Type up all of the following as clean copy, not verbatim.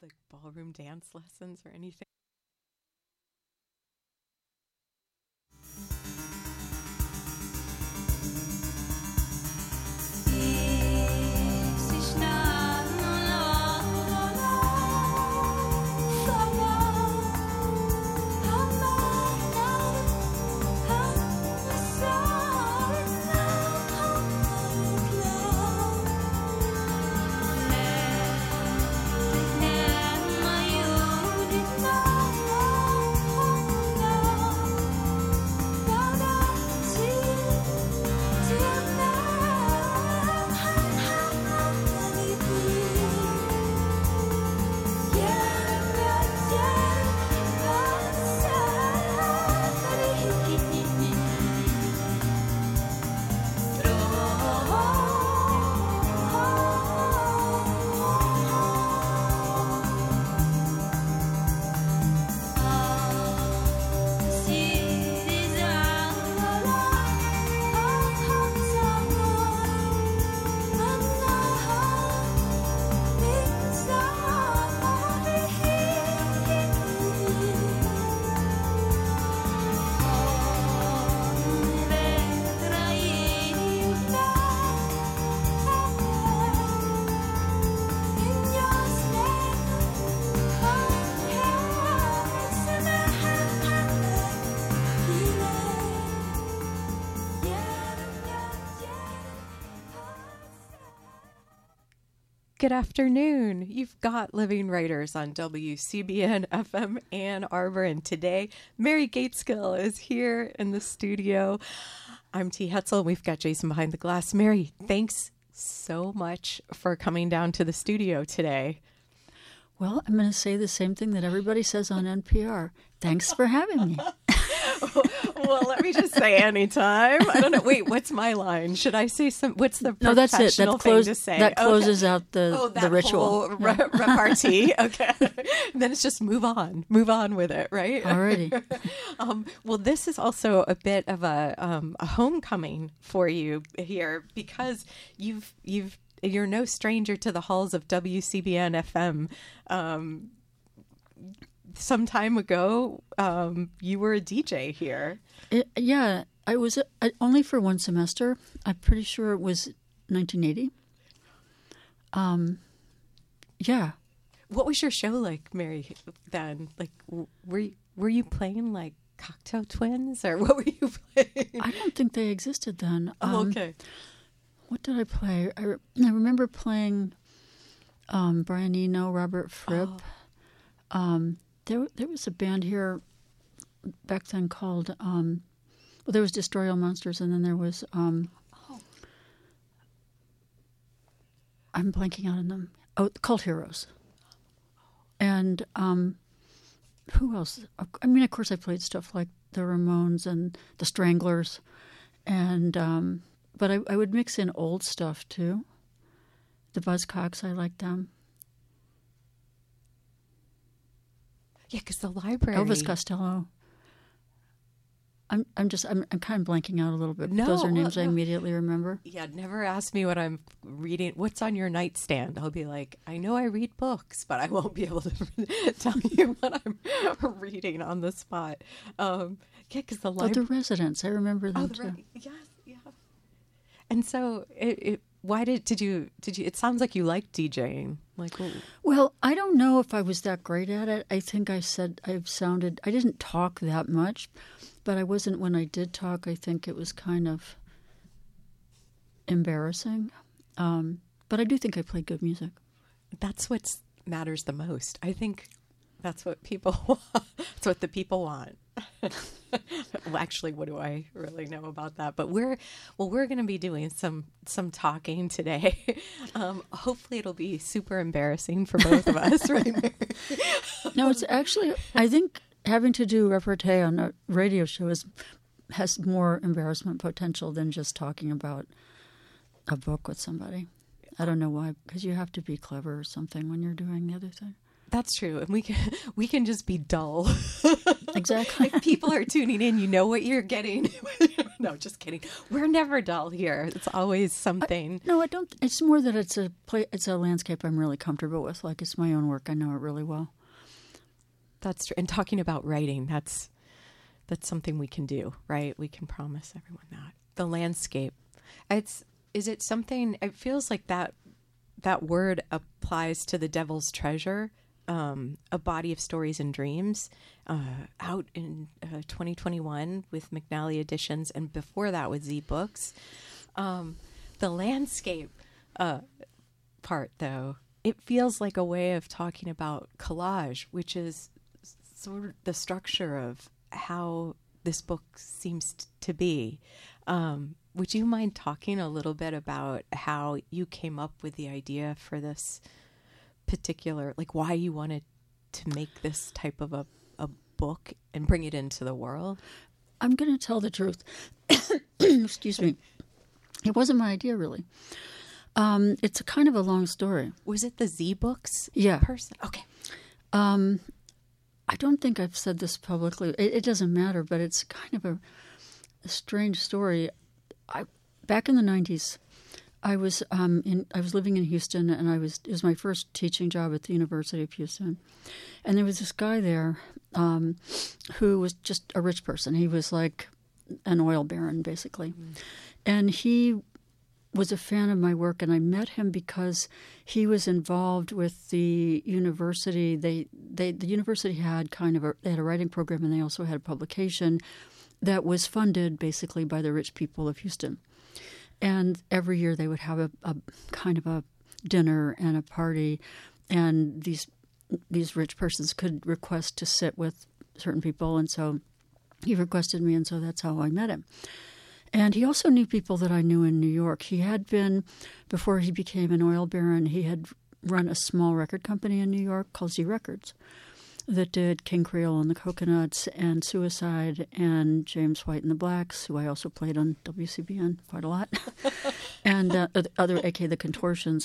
like ballroom dance lessons or anything? Good afternoon. You've got Living Writers on WCBN FM Ann Arbor, and today Mary Gateskill is here in the studio. I'm T. Hetzel. We've got Jason behind the glass. Mary, thanks so much for coming down to the studio today. Well, I'm going to say the same thing that everybody says on NPR. Thanks for having me. Well, let me just say anytime. I don't know. Wait, what's my line? Should I say some? What's the No, that's it. professional thing to say? That closes out the ritual. Whole repartee. Okay. Then it's just move on with it, right? Alrighty. Well, this is also a bit of a homecoming for you here because you're no stranger to the halls of WCBN FM. Some time ago, you were a DJ here. Yeah, I was only for one semester. I'm pretty sure it was 1980. Yeah. What was your show like, Mary, then? Like, were you playing like Cocteau Twins, or what were you playing? I don't think they existed then. Okay. What did I play? I remember playing Brian Eno, Robert Fripp. Oh. There was a band here back then called, there was Destroy All Monsters, and then there was, I'm blanking out on them. Oh, Cult Heroes. And who else? I mean, of course, I played stuff like the Ramones and the Stranglers, and but I would mix in old stuff too. The Buzzcocks, I liked them. Yeah, because the library. Elvis Costello. I'm kind of blanking out a little bit. No, those are names I immediately remember. Yeah, never ask me what I'm reading. What's on your nightstand? I'll be like, I know I read books, but I won't be able to tell you what I'm reading on the spot. Yeah, because the library. The Residents, I remember them too. Yes, yeah. And so, why did you? It sounds like you like DJing. Like, well, I don't know if I was that great at it. I think I didn't talk that much, but I wasn't, when I did talk, I think it was kind of embarrassing. But I do think I played good music. That's what matters the most. I think that's what people want. That's what the people want. Well, actually, what do I really know about that? But we're going to be doing some talking today. Hopefully, it'll be super embarrassing for both of us, right? No, it's actually, I think having to do repartee on a radio show has more embarrassment potential than just talking about a book with somebody. I don't know why, because you have to be clever or something when you're doing the other thing. That's true, and we can just be dull. Exactly. If people are tuning in, you know what you're getting. No, just kidding. We're never dull here. It's always something. No, I don't. It's more that it's a landscape I'm really comfortable with. Like, it's my own work. I know it really well. That's true. And talking about writing, that's something we can do, right? We can promise everyone that. The landscape. Is it something, it feels like that word applies to The Devil's Treasure, a body of stories and dreams, out in 2021 with McNally Editions, and before that with Z Books. The landscape part, though, it feels like a way of talking about collage, which is sort of the structure of how this book seems to be. Would you mind talking a little bit about how you came up with the idea for this particular, like why you wanted to make this type of a book and bring it into the world? I'm going to tell the truth. Excuse me. It wasn't my idea, really. It's a kind of a long story. Was it the Z Books Yeah. person? Okay. I don't think I've said this publicly. It doesn't matter, but it's kind of a strange story. Back in the 90s, I was living in Houston, and it was my first teaching job at the University of Houston, and there was this guy there who was just a rich person. He was like an oil baron, basically, and he was a fan of my work, and I met him because he was involved with the university. The university had they had a writing program, and they also had a publication that was funded basically by the rich people of Houston. And every year they would have a kind of a dinner and a party, and these rich persons could request to sit with certain people, and so he requested me, and so that's how I met him. And he also knew people that I knew in New York. He had been, before he became an oil baron, he had run a small record company in New York called Z Records that did King Creole and the Coconuts and Suicide and James White and the Blacks, who I also played on WCBN quite a lot, and other, aka the Contortions.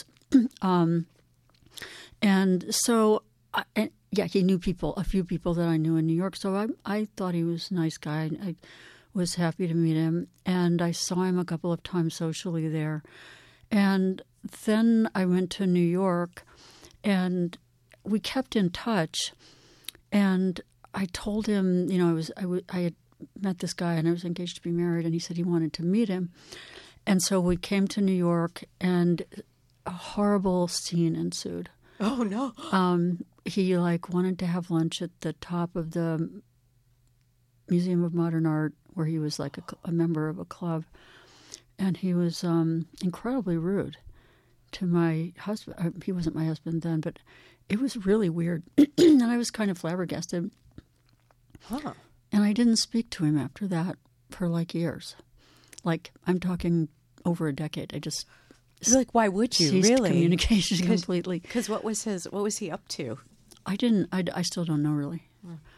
And so, he knew a few people that I knew in New York. So I thought he was a nice guy. I was happy to meet him, and I saw him a couple of times socially there. And then I went to New York, and we kept in touch. And I told him, I had met this guy and I was engaged to be married, and he said he wanted to meet him. And so we came to New York, and a horrible scene ensued. Oh, no. He wanted to have lunch at the top of the Museum of Modern Art, where he was like a member of a club. And he was incredibly rude to my husband. He wasn't my husband then, but it was really weird. And I was kind of flabbergasted. Huh. And I didn't speak to him after that for years. I'm talking over a decade. I just why would you ceased really communication completely? Because what was he up to? I still don't know really.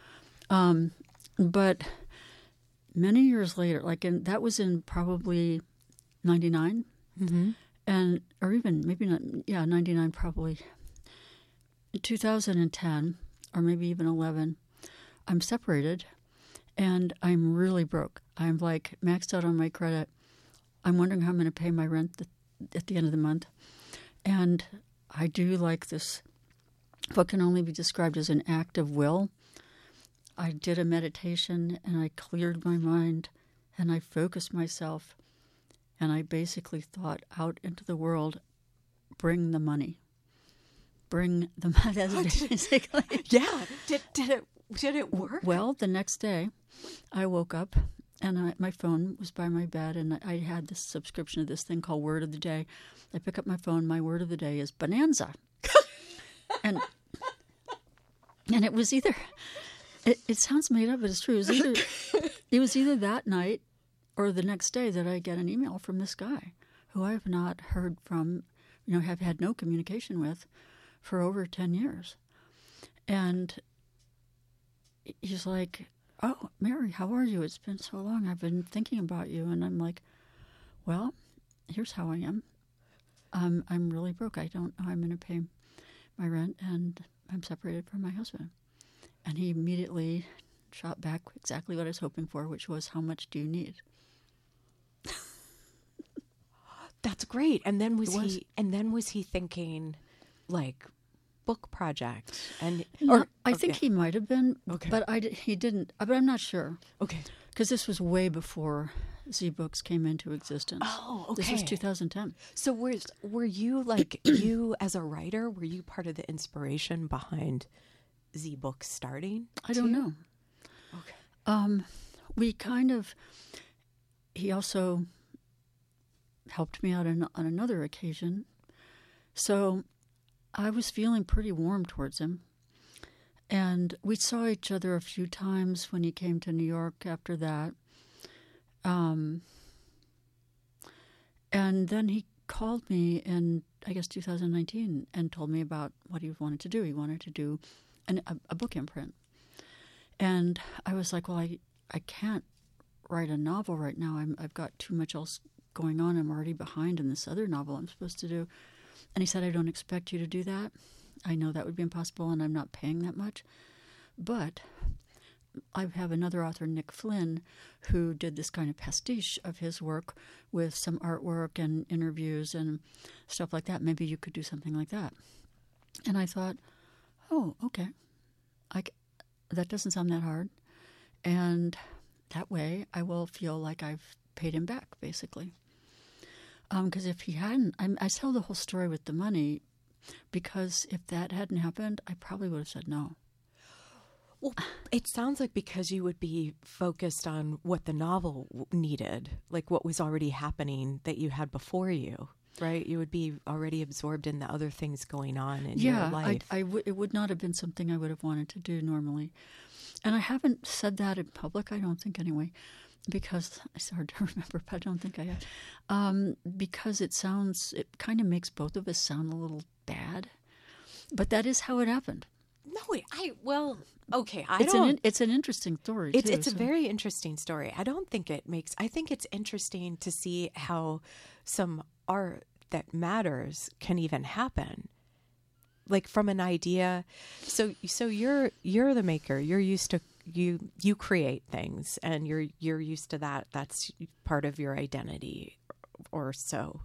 But many years later, that was in probably 99, and or even maybe not. Yeah, 99 probably. In 2010, or maybe even 11, I'm separated, and I'm really broke. I'm maxed out on my credit. I'm wondering how I'm going to pay my rent at the end of the month. And I do this, what can only be described as an act of will. I did a meditation, and I cleared my mind, and I focused myself, and I basically thought out into the world, bring the money. Bring the money. That's basically. Yeah. Did it work? Well, the next day, I woke up, and my phone was by my bed, and I had this subscription to this thing called Word of the Day. I pick up my phone. My word of the day is bonanza, and it was either. It sounds made up, but it's true. It was either that night or the next day that I get an email from this guy who I have not heard from, have had no communication with for over 10 years. And he's like, "Oh, Mary, how are you? It's been so long. I've been thinking about you." And I'm like, "Well, here's how I am. I'm really broke. I don't know how I'm going to pay my rent, and I'm separated from my husband." And he immediately shot back exactly what I was hoping for, which was, "How much do you need?" That's great. And then was. was he thinking like book project? And I think he might have been, Okay. but he didn't. But I'm not sure Okay. because this was way before Z-Books came into existence. Oh, okay. This was 2010. So were you like you as a writer? Were you part of the inspiration behind Z Books starting? I don't know. Okay. We kind of. He also helped me out on another occasion, so I was feeling pretty warm towards him. And we saw each other a few times when he came to New York after that. And then he called me in, I guess, 2019 and told me about what he wanted to do. He wanted to do a book imprint. And I was like, well, I can't write a novel right now. I've got too much else going on. I'm already behind in this other novel I'm supposed to do. And he said, I don't expect you to do that. I know that would be impossible, and I'm not paying that much. But I have another author, Nick Flynn, who did this kind of pastiche of his work with some artwork and interviews and stuff like that. Maybe you could do something like that. And I thought, oh, okay. That doesn't sound that hard. And that way I will feel like I've paid him back, basically. Because if he hadn't, I tell the whole story with the money, because if that hadn't happened, I probably would have said no. Well, it sounds like because you would be focused on what the novel needed, like what was already happening that you had before you, right? You would be already absorbed in the other things going on in your life. It would not have been something I would have wanted to do normally. And I haven't said that in public, I don't think anyway, because it's hard to remember, but I don't think I have. Because it kind of makes both of us sound a little bad. But that is how it happened. No, okay. It's an interesting story, too. It's a very interesting story. I think it's interesting to see how some art that matters can even happen. Like from an idea. So you're the maker. You're used to you create things, and you're used to that. That's part of your identity or so.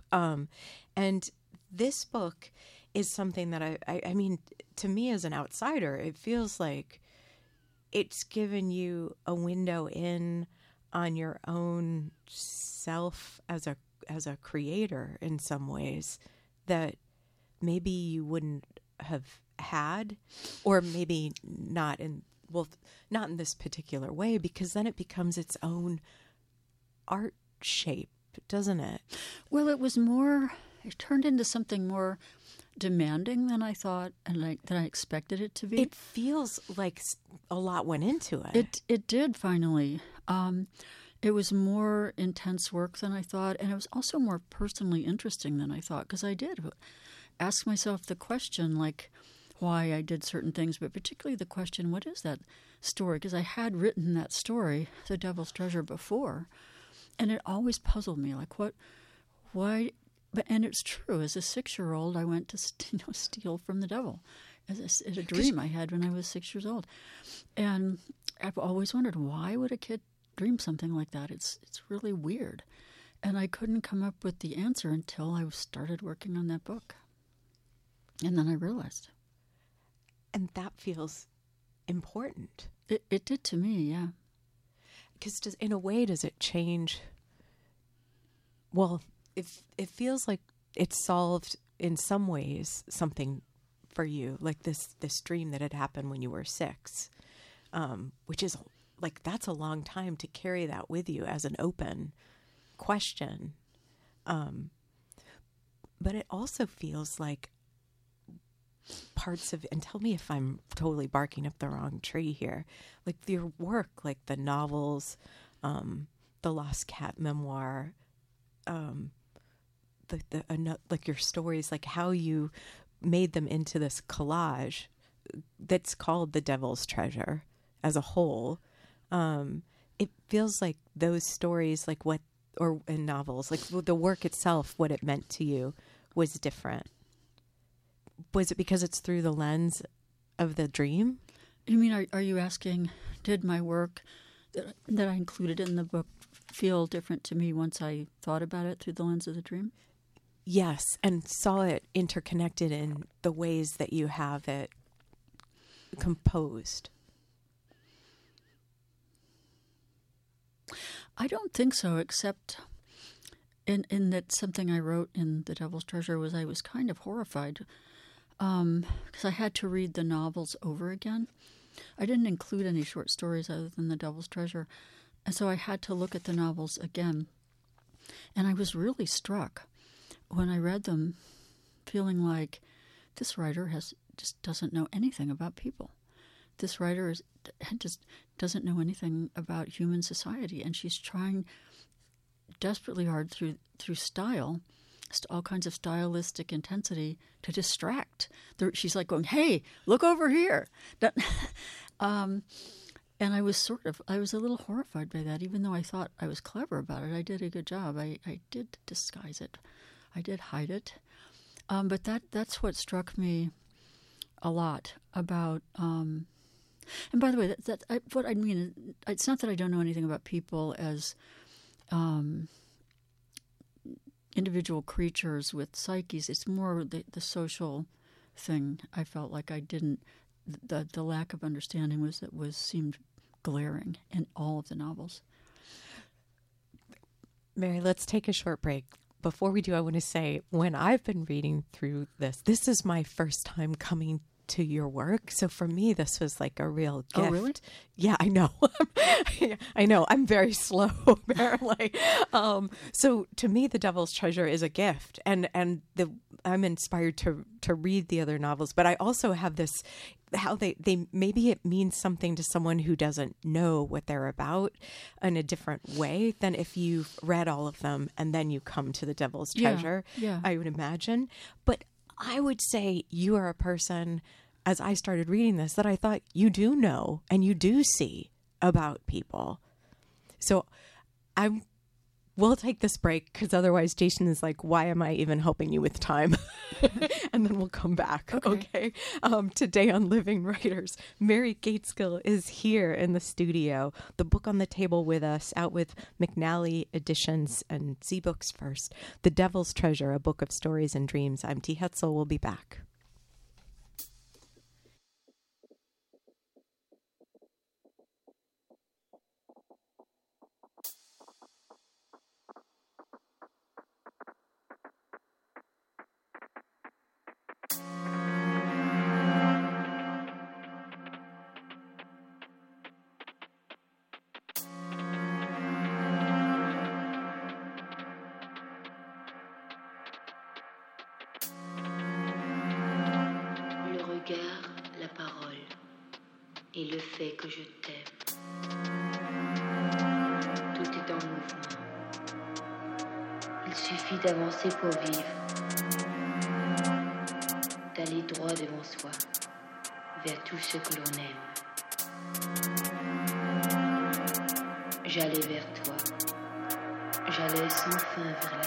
And this book is something that I mean, to me as an outsider, it feels like it's given you a window in on your own self as a creator in some ways that maybe you wouldn't have had, or maybe not in this particular way, because then it becomes its own art shape, doesn't it? Well, it turned into something more demanding than I thought and than I expected it to be. It feels like a lot went into it. It did finally. It was more intense work than I thought, and it was also more personally interesting than I thought, because I did ask myself the question, like, why I did certain things, but particularly the question, what is that story? Because I had written that story, The Devil's Treasure, before, and it always puzzled me, like, why? And it's true. As a 6-year-old, I went to steal from the devil. It's a dream I had when I was 6 years old, and I've always wondered, why would a kid dream something like that? It's really weird, and I couldn't come up with the answer until I started working on that book, and then I realized. And that feels important. It did to me, yeah. Because in a way, does it change? Well, it feels like it solved in some ways something for you, like this dream that had happened when you were 6, which is like, that's a long time to carry that with you as an open question. But it also feels like parts of, and tell me if I'm totally barking up the wrong tree here, like your work, like the novels, the Lost Cat memoir, like your stories, like how you made them into this collage that's called The Devil's Treasure as a whole. It feels like those stories, like in novels, like the work itself, what it meant to you was different. Was it because it's through the lens of the dream? You mean, are you asking, did my work that I included in the book feel different to me once I thought about it through the lens of the dream? Yes, and saw it interconnected in the ways that you have it composed. I don't think so, except in that something I wrote in The Devil's Treasure was I was kind of horrified because I had to read the novels over again. I didn't include any short stories other than The Devil's Treasure, and so I had to look at the novels again. And I was really struck when I read them, feeling like this writer just doesn't know anything about people. This writer just doesn't know anything about human society, and she's trying desperately hard through style, all kinds of stylistic intensity to distract. She's like going, "Hey, look over here." And I was a little horrified by that, even though I thought I was clever about it. I did a good job. I did disguise it. I did hide it. But that's what struck me a lot about. And by the way, what I mean, it's not that I don't know anything about people as individual creatures with psyches. It's more the social thing. I felt like I didn't. The lack of understanding seemed glaring in all of the novels. Mary, let's take a short break. Before we do, I want to say, when I've been reading through this is my first time coming to your work. So for me, this was like a real gift. Oh, really? Yeah, I know. I know. I'm very slow, apparently. So to me, The Devil's Treasure is a gift. And I'm inspired to read the other novels. But I also have this, how they maybe it means something to someone who doesn't know what they're about in a different way than if you've read all of them and then you come to The Devil's Treasure, yeah. I would imagine. But I would say you are a person, as I started reading this, that I thought you do know and you do see about people. So we'll take this break because otherwise Jason is like, why am I even helping you with time? And then we'll come back. Okay. Today on Living Writers, Mary Gaitskill is here in the studio. The book on the table with us, out with McNally Editions and Z Books First. The Devil's Treasure, a book of stories and dreams. I'm T. Hetzel. We'll be back. La parole et le fait que je t'aime. Tout est en mouvement. Il suffit d'avancer pour vivre, d'aller droit devant soi, vers tout ce que l'on aime. J'allais vers toi, j'allais sans fin vers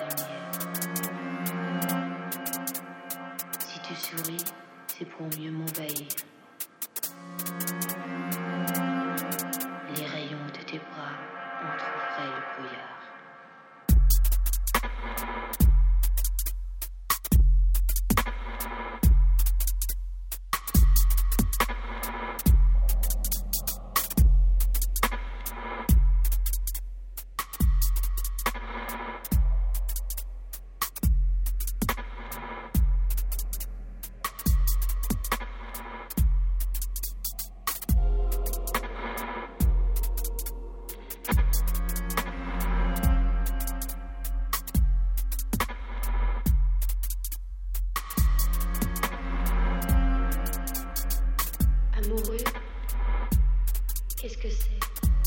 la lumière. Si tu souris, c'est pour mieux m'envahir. Les rayons de tes bras entr'ouvraient le brouillard. Amoureux, qu'est-ce que c'est?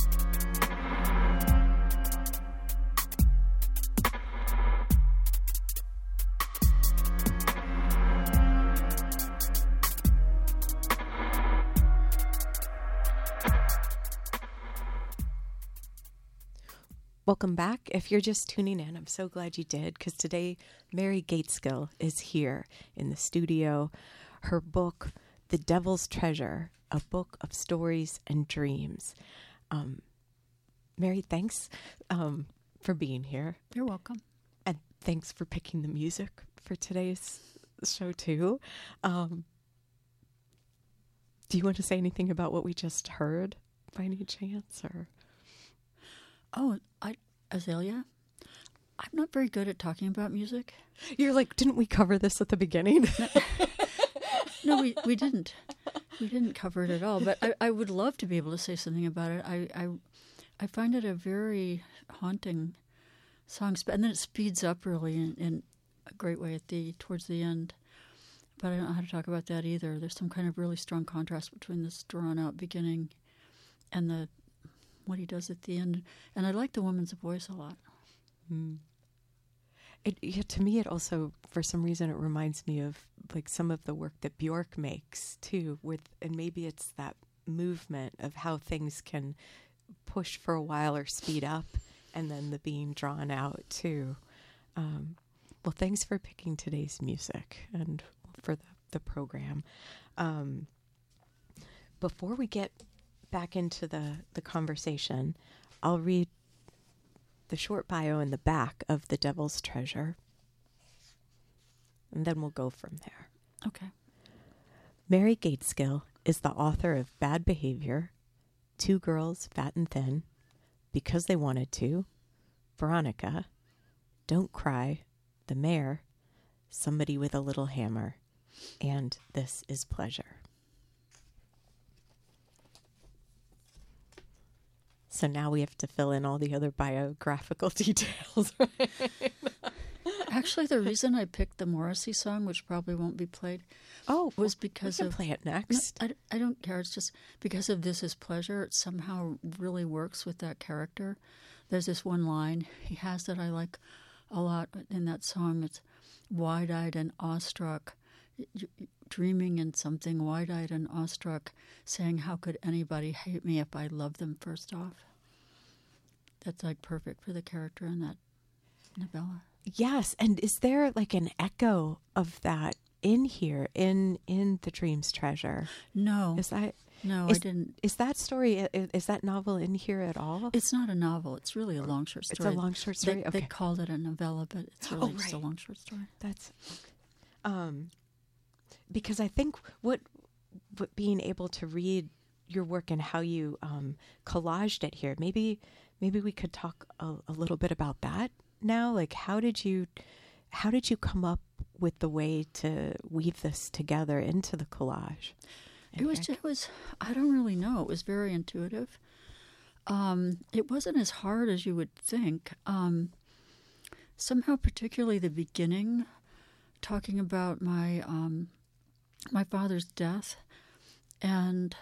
Welcome back. If you're just tuning in, I'm so glad you did, because today Mary Gaitskill is here in the studio. Her book, The Devil's Treasure, a book of stories and dreams. Mary, thanks for being here. You're welcome. And thanks for picking the music for today's show too. Do you want to say anything about what we just heard by any chance? Or Azalea, I'm not very good at talking about music. you're like, didn't we cover this at the beginning? No, we didn't. We didn't cover it at all. But I would love to be able to say something about it. I find it a very haunting song, and then it speeds up really in a great way towards the end. But I don't know how to talk about that either. There's some kind of really strong contrast between this drawn-out beginning and what he does at the end. And I like the woman's voice a lot. To me, it also, for some reason, it reminds me of like some of the work that Bjork makes too. And maybe it's that movement of how things can push for a while or speed up, and then the being drawn out too. Well, thanks for picking today's music and for the program. Before we get back into the conversation, I'll read the short bio in the back of The Devil's Treasure, and then we'll go from there. Okay. Mary Gateskill is the author of Bad Behavior, Two Girls, Fat and Thin, Because They Wanted to, Veronica, Don't Cry, The Mayor, Somebody with a Little Hammer, and This is Pleasure. So now we have to fill in all the other biographical details, right? Actually, the reason I picked the Morrissey song, which probably won't be played, was because we can play it next. No, I don't care. It's just because of This Is Pleasure. It somehow really works with that character. There's this one line he has that I like a lot in that song. It's wide-eyed and awestruck, dreaming in something, wide-eyed and awestruck, saying, how could anybody hate me if I loved them first off? That's like perfect for the character in that novella. Yes, and is there like an echo of that in here, in The Dream's Treasure? No. Is that... No, I didn't. Is that story, is that novel in here at all? It's not a novel. It's really a long short story. It's a long short story? They called it a novella, but it's really just a long short story. That's... because I think what being able to read your work and how you collaged it here, maybe we could talk a little bit about that now. Like, how did you come up with the way to weave this together into the collage? It was I don't really know. It was very intuitive. It wasn't as hard as you would think. Somehow, particularly the beginning, talking about my my father's death, and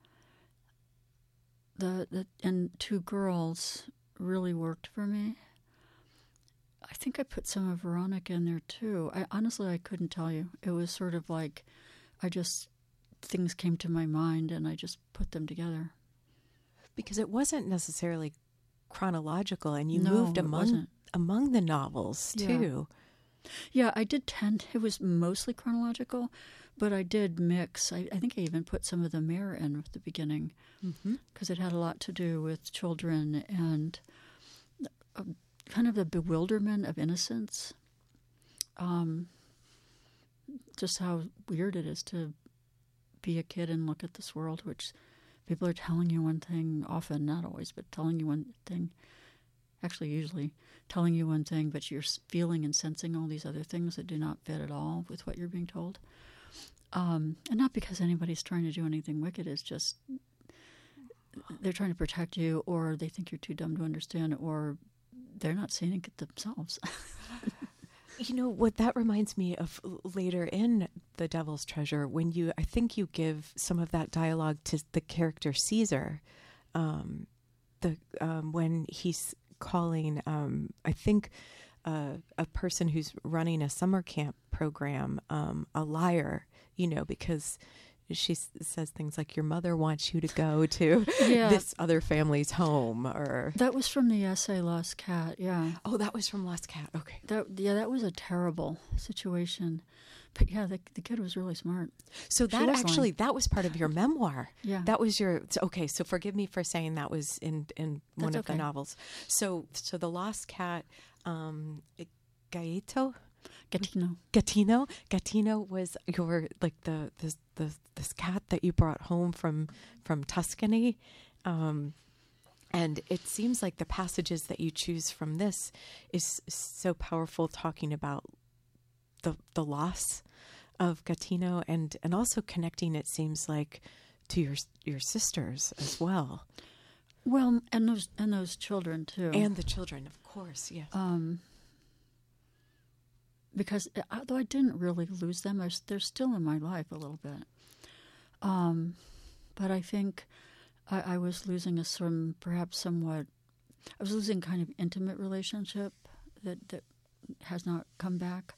and Two Girls really worked for me. I think I put some of Veronica in there too. I couldn't tell you. It was sort of like things came to my mind and I just put them together. Because it wasn't necessarily chronological, and you moved among the novels too. Yeah, I did it was mostly chronological, but I did mix. I think I even put some of The Mayor in at the beginning, because it had a lot to do with children and kind of the bewilderment of innocence. Just how weird it is to be a kid and look at this world, which people are telling you one thing, often, not always, but telling you one thing, actually usually telling you one thing, but you're feeling and sensing all these other things that do not fit at all with what you're being told. And not because anybody's trying to do anything wicked, it's just they're trying to protect you, or they think you're too dumb to understand, or they're not seeing it themselves. You know, what that reminds me of later in The Devil's Treasure, when I think you give some of that dialogue to the character Caesar, when he's calling, I think, a person who's running a summer camp program, a liar, because she says things like, your mother wants you to go to this other family's home, or... That was from the essay Lost Cat, yeah. Oh, that was from Lost Cat, okay. That was a terrible situation. But yeah, the kid was really smart. So that was part of your memoir. Yeah. That was okay, so forgive me for saying that was in one of the novels. So the Lost Cat, Gaeto? Gattino. Gattino was your like this cat that you brought home from Tuscany, and it seems like the passages that you choose from this is so powerful, talking about the loss of Gattino and also connecting, it seems like, to your sisters as well. Well, and those children too, and the children, of course, yes. Because although I didn't really lose them, they're still in my life a little bit. But I think I was losing I was losing kind of intimate relationship that has not come back.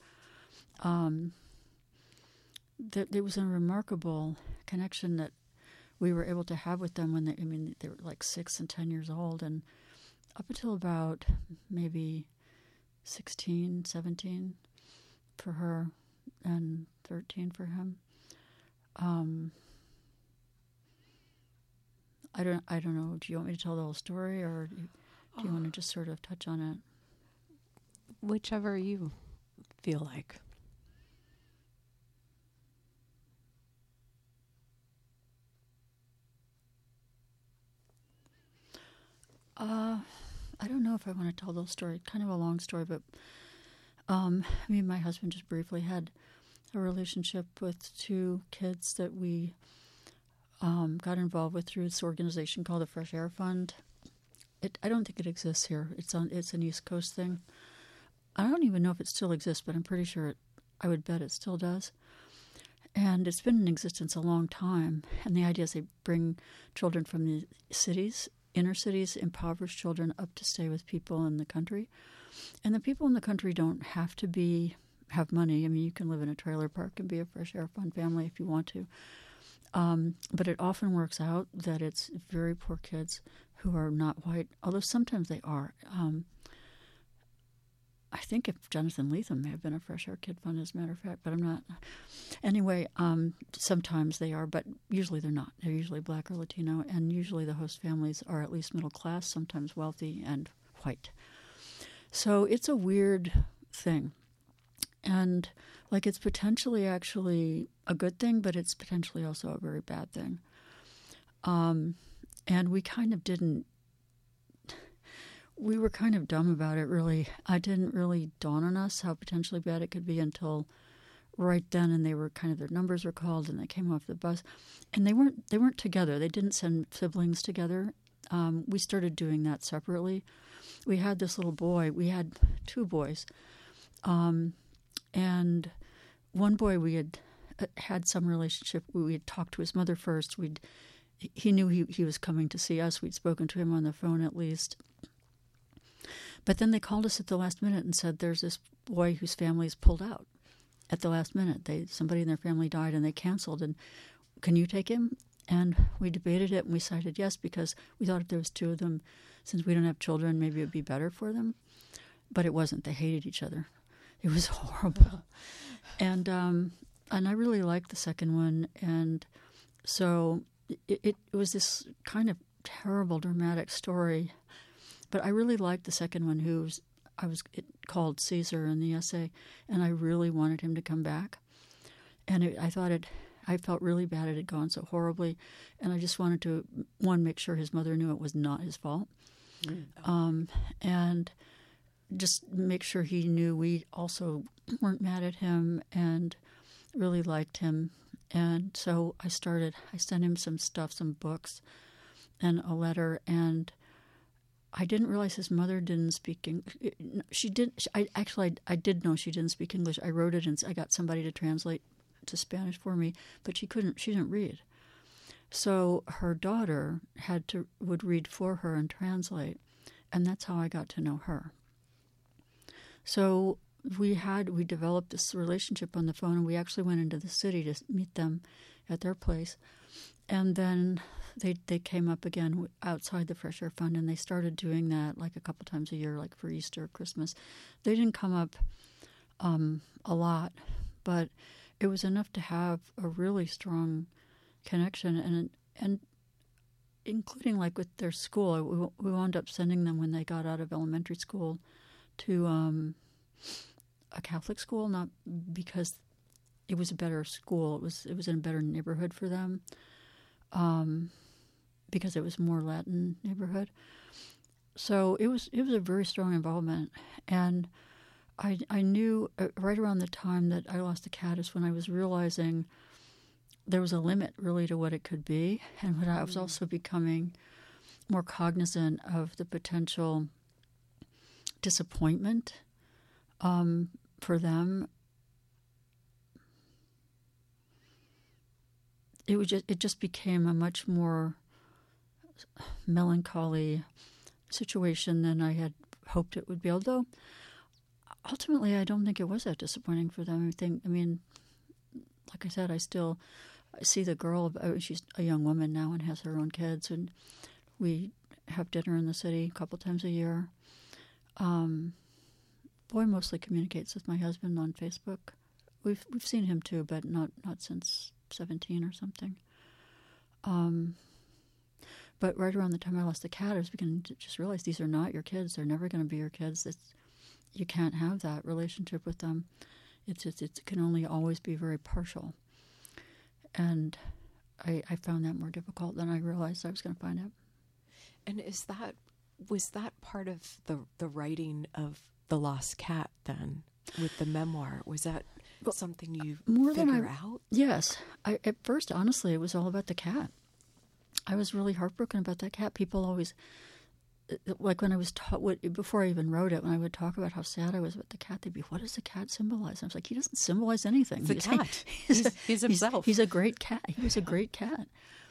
There was a remarkable connection that we were able to have with them when they were like 6 and 10 years old, and up until about maybe 16, 17 for her and 13 for him. I don't know. Do you want me to tell the whole story, or do you want to just sort of touch on it? Whichever you feel like. I don't know if I want to tell the whole story. Kind of a long story, but me and my husband just briefly had a relationship with 2 kids that we got involved with through this organization called the Fresh Air Fund. I don't think it exists here. It's an East Coast thing. I don't even know if it still exists, but I'm pretty sure I would bet it still does. And it's been in existence a long time. And the idea is they bring children from the cities, inner cities, impoverished children, up to stay with people in the country. And the people in the country don't have to have money. I mean, you can live in a trailer park and be a Fresh Air Fund family if you want to. But it often works out that it's very poor kids who are not white, although sometimes they are. I think if Jonathan Lethem may have been a Fresh Air Kid Fund, as a matter of fact, but I'm not. Anyway, sometimes they are, but usually they're not. They're usually Black or Latino, and usually the host families are at least middle class, sometimes wealthy, and white. So it's a weird thing. And like it's potentially actually a good thing, but it's potentially also a very bad thing. And we kind of we were kind of dumb about it, really. It didn't really dawn on us how potentially bad it could be until right then, and their numbers were called, and they came off the bus. And they weren't together. They didn't send siblings together. We started doing that separately. We had this little boy. We had 2 boys. And one boy we had some relationship. We had talked to his mother first. He knew he was coming to see us. We'd spoken to him on the phone at least. But then they called us at the last minute and said there's this boy whose family is pulled out at the last minute. Somebody in their family died and they canceled. And can you take him? And we debated it and we decided yes, because we thought if there was 2 of them, since we don't have children, maybe it would be better for them. But it wasn't. They hated each other. It was horrible. And I really liked the second one. And so it was this kind of terrible, dramatic story. But I really liked the second one, it called Caesar in the essay, and I really wanted him to come back. And I felt really bad it had gone so horribly, and I just wanted to, make sure his mother knew it was not his fault, and just make sure he knew we also weren't mad at him and really liked him. And so I sent him some stuff, some books, and a letter, and I didn't realize his mother didn't speak English. She did. I did know she didn't speak English. I wrote it, and I got somebody to translate to Spanish for me, but she couldn't. She didn't read. So her daughter would read for her and translate, and that's how I got to know her. So we developed this relationship on the phone, and we actually went into the city to meet them at their place, and then they came up again outside the Fresh Air Fund, and they started doing that like a couple times a year, like for Easter or Christmas. They didn't come up a lot, but it was enough to have a really strong connection, and including like with their school. We wound up sending them when they got out of elementary school to a Catholic school, not because it was a better school. It was in a better neighborhood for them, because it was more Latin neighborhood. So it was a very strong involvement, and I knew right around the time that I lost the cat is when I was realizing there was a limit really to what it could be, and when I was also becoming more cognizant of the potential disappointment for them. It just became a much more melancholy situation than I had hoped it would be. Although ultimately, I don't think it was that disappointing for them. I mean, like I said, I see the girl. She's a young woman now and has her own kids, and we have dinner in the city a couple times a year. Boy mostly communicates with my husband on Facebook. We've seen him too, but not since 17 or something. But right around the time I lost the cat, I was beginning to just realize these are not your kids. They're never going to be your kids. You can't have that relationship with them. It can only always be very partial. And I found that more difficult than I realized I was going to find it. And was that part of the writing of The Lost Cat then, with the memoir? Was that something you figure out? Yes. At first, honestly, it was all about the cat. I was really heartbroken about that cat. People always, like when I was before I even wrote it, when I would talk about how sad I was about the cat, they'd be, what does the cat symbolize? And I was like, he doesn't symbolize anything. It's a cat. He's himself. He's a great cat. He was a great cat.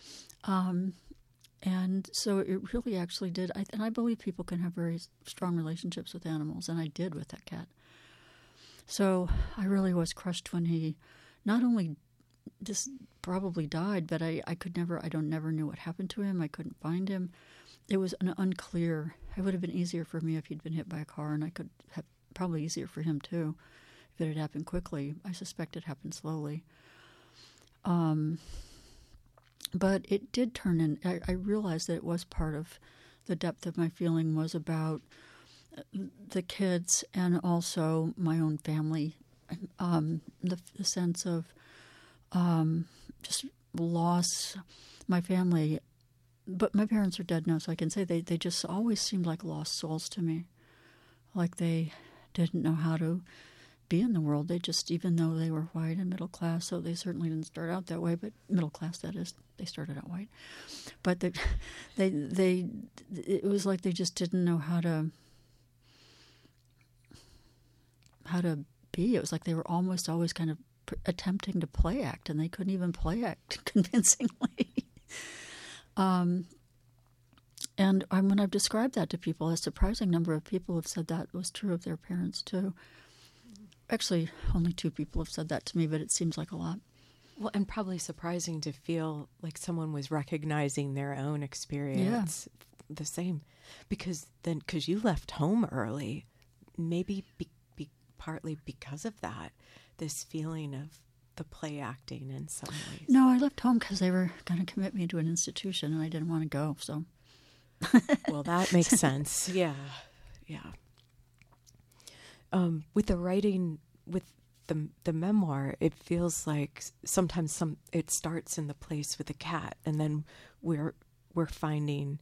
And so it really actually did. And I believe people can have very strong relationships with animals, and I did with that cat. So I really was crushed when he not only just probably died, but I never knew what happened to him. I couldn't find him. It was an unclear. It would have been easier for me if he'd been hit by a car, and I could have probably easier for him too if it had happened quickly. I suspect it happened slowly. But it did turn in. I realized that it was part of the depth of my feeling was about the kids and also my own family. The sense of just loss. My family, but my parents are dead now, so I can say they just always seemed like lost souls to me. Like they didn't know how to be in the world. They just, even though they were white and middle class, so they certainly didn't start out that way, but middle class, that is, they started out white. But it was like they just didn't know how to be. It was like they were almost always kind of attempting to play act, and they couldn't even play act convincingly. And when I've described that to people, a surprising number of people have said that was true of their parents too. Actually, only 2 people have said that to me, but it seems like a lot. Well, and probably surprising to feel like someone was recognizing their own experience the same. Because you left home early, maybe partly because of that, this feeling of the play acting in some ways. No, I left home because they were going to commit me to an institution, and I didn't want to go, so. Well, that makes sense. Yeah. With the writing, with the memoir, it feels like sometimes it starts in the place with the cat, and then we're finding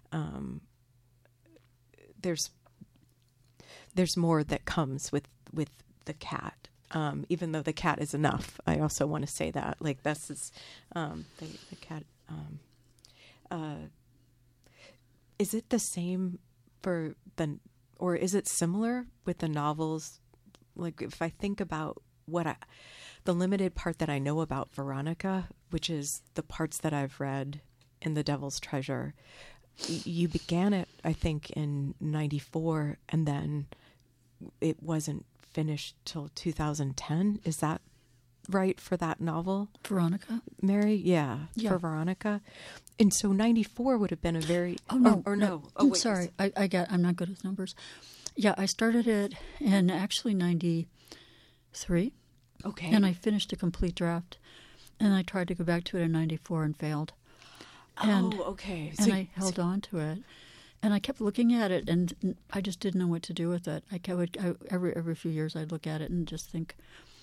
there's more that comes with the cat. Even though the cat is enough, I also want to say that, like, this is the cat. Is it the same or is it similar with the novels? Like, if I think about the limited part that I know about Veronica, which is the parts that I've read in The Devil's Treasure, you began it, I think, in 1994, and then it wasn't finished till 2010. Is that right for that novel? Veronica? Mary? Yeah. For Veronica. And so 94 would have been a very... Oh, no. No. Oh, wait, sorry. I'm not good with numbers. Yeah, I started it in actually 93. Okay. And I finished a complete draft. And I tried to go back to it in 94 and failed. And, okay. And I held on to it. And I kept looking at it, and I just didn't know what to do with it. Every few years I'd look at it and just think,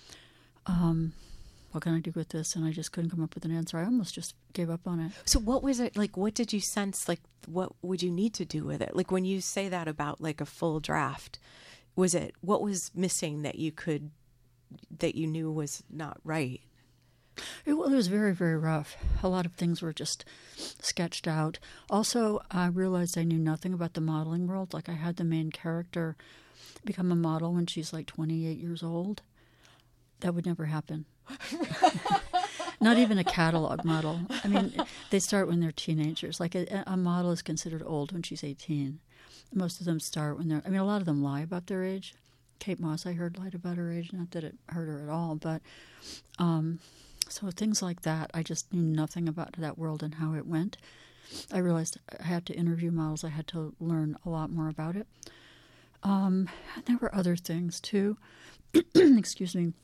what can I do with this? And I just couldn't come up with an answer. I almost just gave up on it. So what was it like? What did you sense? Like, what would you need to do with it? Like, when you say that about like a full draft, what was missing that you knew was not right? It was very, very rough. A lot of things were just sketched out. Also, I realized I knew nothing about the modeling world. Like, I had the main character become a model when she's like 28 years old. That would never happen. Not even a catalog model. I mean, they start when they're teenagers. Like, a model is considered old when she's 18. Most of them start when a lot of them lie about their age. Kate Moss, I heard, lied about her age. Not that it hurt her at all, but so things like that. I just knew nothing about that world and how it went. I realized I had to interview models. I had to learn a lot more about it. There were other things too. Excuse me.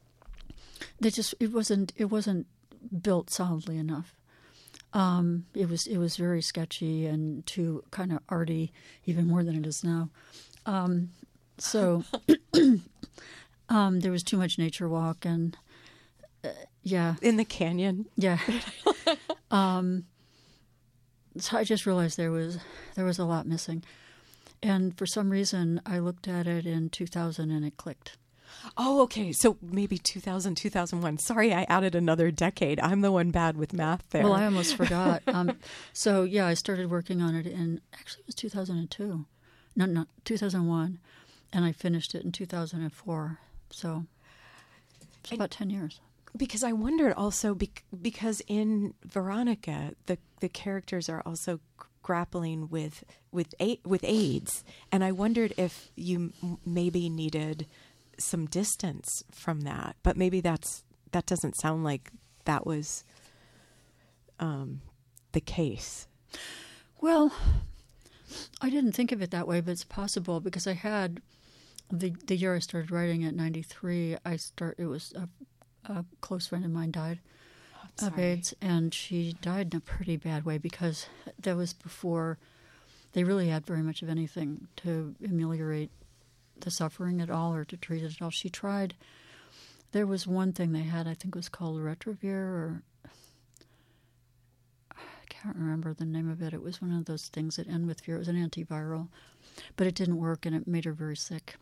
It wasn't built solidly enough. It was very sketchy and too kind of arty, even more than it is now. So there was too much nature walk and yeah, in the canyon. Yeah. So I just realized there was a lot missing, and for some reason I looked at it in 2000 and it clicked. Oh, okay. So maybe 2000, 2001. Sorry, I added another decade. I'm the one bad with math there. Well, I almost forgot. So, yeah, I started working on it actually it was 2002. No, 2001. And I finished it in 2004. So it's about 10 years. Because I wondered also, because in Veronica, the characters are also grappling with AIDS. And I wondered if you maybe needed some distance from that, but maybe that doesn't sound like that was the case. Well, I didn't think of it that way, but it's possible because I had the year I started writing at 93. It was a close friend of mine died of AIDS, and she died in a pretty bad way because that was before they really had very much of anything to ameliorate the suffering at all or to treat it at all. She tried. There was one thing they had, I think it was called Retrovir, or I can't remember the name of it. It was one of those things that end with fear. It was an antiviral, but it didn't work and it made her very sick.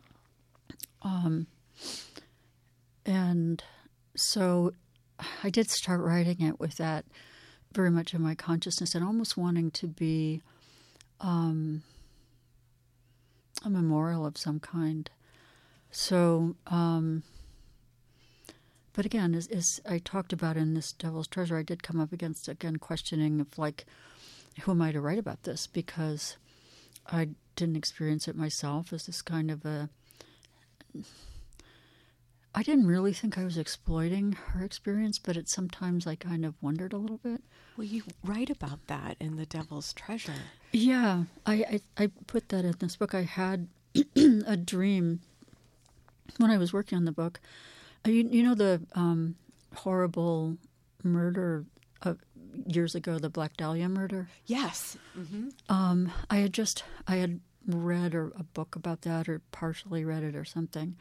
And so I did start writing it with that very much in my consciousness and almost wanting to be a memorial of some kind. So, but again, as I talked about in this Devil's Treasure, I did come up against, again, questioning of, like, who am I to write about this? Because I didn't experience it myself as this kind of I didn't really think I was exploiting her experience, but sometimes I kind of wondered a little bit. Well, you write about that in The Devil's Treasure. Yeah, I put that in this book. I had a dream when I was working on the book. You know the horrible murder years ago, the Black Dahlia murder? Yes. Mm-hmm. I had read a book about that, or partially read it or something.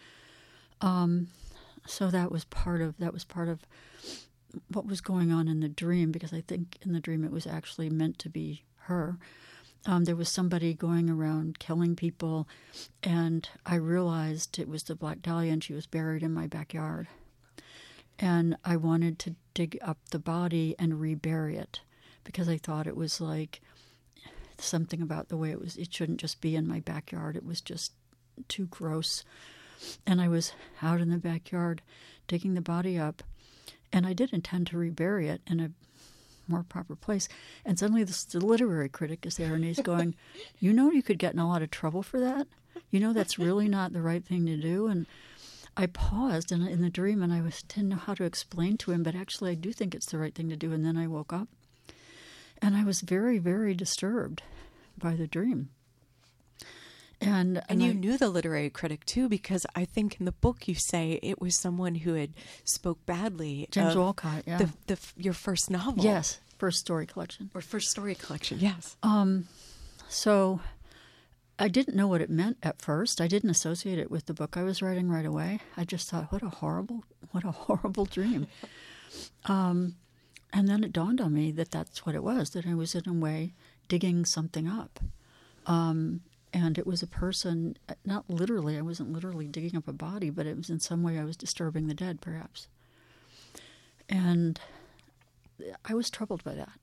So that was part of what was going on in the dream, because I think in the dream it was actually meant to be her. There was somebody going around killing people, and I realized it was the Black Dahlia, and she was buried in my backyard. And I wanted to dig up the body and rebury it, because I thought it was like something about the way it was. It shouldn't just be in my backyard. It was just too gross. And I was out in the backyard digging the body up, and I did intend to rebury it in a more proper place. And suddenly the literary critic is there, and he's going, you know, you could get in a lot of trouble for that. You know, that's really not the right thing to do. And I paused in the dream, and I didn't know how to explain to him, but actually I do think it's the right thing to do. And then I woke up, and I was very, very disturbed by the dream. And you knew the literary critic, too, because I think in the book you say it was someone who had spoke badly James of Walcott, yeah. your first novel. Yes, first story collection. Or first story collection, yes. So I didn't know what it meant at first. I didn't associate it with the book I was writing right away. I just thought, what a horrible dream. And then it dawned on me that that's what it was, that I was in a way digging something up. And it was a person, not literally, I wasn't literally digging up a body, but it was in some way I was disturbing the dead, perhaps. And I was troubled by that.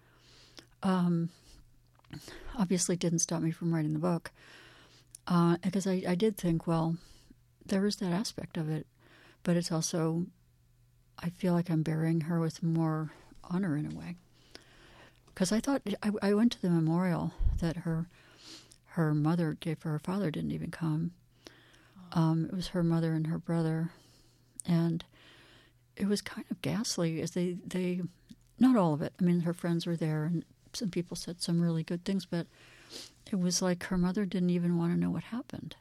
Obviously, it didn't stop me from writing the book, because I did think, well, there is that aspect of it, but it's also, I feel like I'm burying her with more honor in a way. Because I thought, I went to the memorial that her mother gave for her father, didn't even come. It was her mother and her brother, and it was kind of ghastly, as they not all of it. I mean, her friends were there, and some people said some really good things, but it was like her mother didn't even want to know what happened.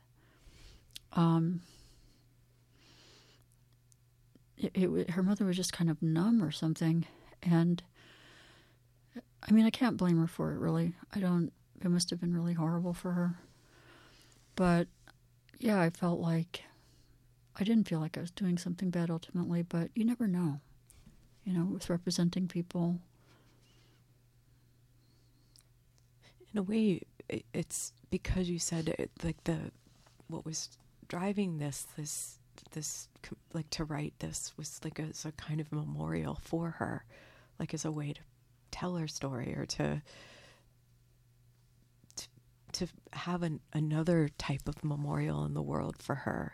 Her mother was just kind of numb or something, and I mean, I can't blame her for it, really. It must have been really horrible for her. But, yeah, I didn't feel like I was doing something bad ultimately, but you never know, with representing people. In a way, it's because you said what was driving this like to write this was like as a kind of memorial for her, like as a way to tell her story or to have another type of memorial in the world for her.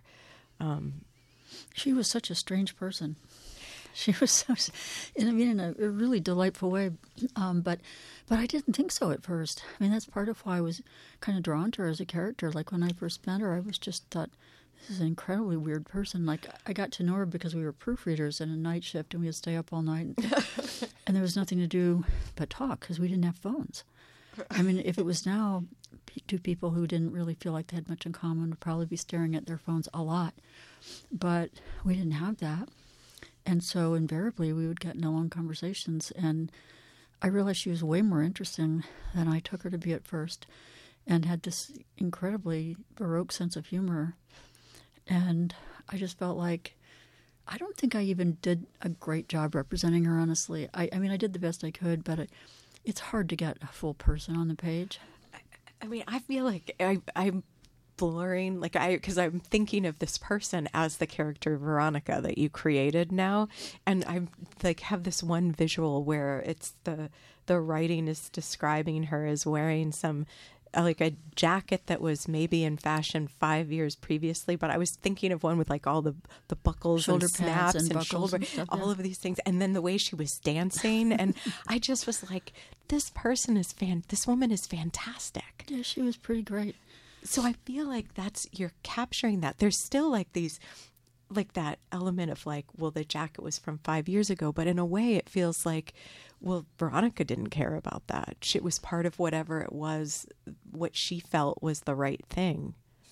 She was such a strange person. She was so, in a really delightful way, but I didn't think so at first. I mean, that's part of why I was kind of drawn to her as a character. Like when I first met her, I was just thought, this is an incredibly weird person. Like I got to know her because we were proofreaders in a night shift, and we would stay up all night, and there was nothing to do but talk because we didn't have phones. I mean, if it was now, two people who didn't really feel like they had much in common would probably be staring at their phones a lot, but we didn't have that. And so invariably we would get into long conversations, and I realized she was way more interesting than I took her to be at first, and had this incredibly Baroque sense of humor. And I just felt like, I don't think I even did a great job representing her, honestly. I mean, I did the best I could, but it's hard to get a full person on the page. I mean, I feel like I'm blurring, because I'm thinking of this person as the character Veronica that you created now, and I'm like have this one visual where it's the writing is describing her as wearing some like a jacket that was maybe in fashion 5 years previously, but I was thinking of one with like all the buckles shoulder and snaps and shoulder and stuff, all of these things, and then the way she was dancing, and I just was like, this woman is fantastic. Yeah, she was pretty great. So I feel like you're capturing that. There's still like these, like that element of like, well, the jacket was from 5 years ago, but in a way it feels like, well, Veronica didn't care about that. It was part of whatever it was, what she felt was the right thing,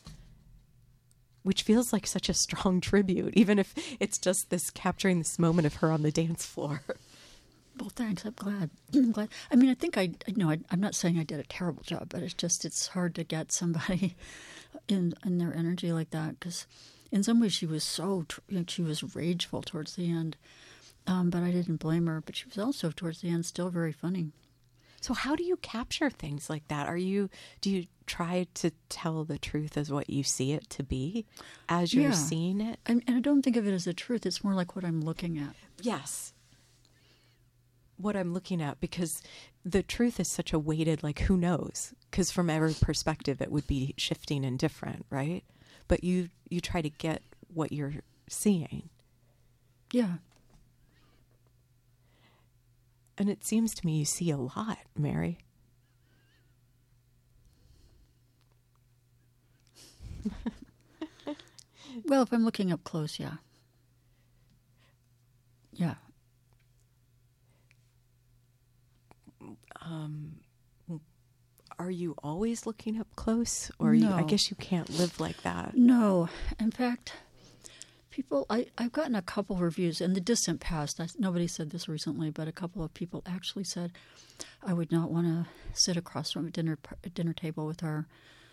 which feels like such a strong tribute, even if it's just this capturing this moment of her on the dance floor. Well, thanks. I'm glad. I'm glad. I mean, I think I'm not saying I did a terrible job, but it's hard to get somebody in their energy like that, because in some ways she was she was rageful towards the end, but I didn't blame her. But she was also towards the end still very funny. So how do you capture things like that? Do you try to tell the truth as what you see it to be as you're seeing it? And I don't think of it as the truth. It's more like what I'm looking at. Yes. What I'm looking at, because the truth is such a weighted, like, who knows? Because from every perspective, it would be shifting and different, right? But you try to get what you're seeing. Yeah. And it seems to me you see a lot, Mary. Well, if I'm looking up close, yeah. Yeah. Are you always looking up close? Or No. I guess you can't live like that. No. In fact, I've gotten a couple reviews in the distant past. Nobody said this recently, but a couple of people actually said, I would not want to sit across from a dinner table with her.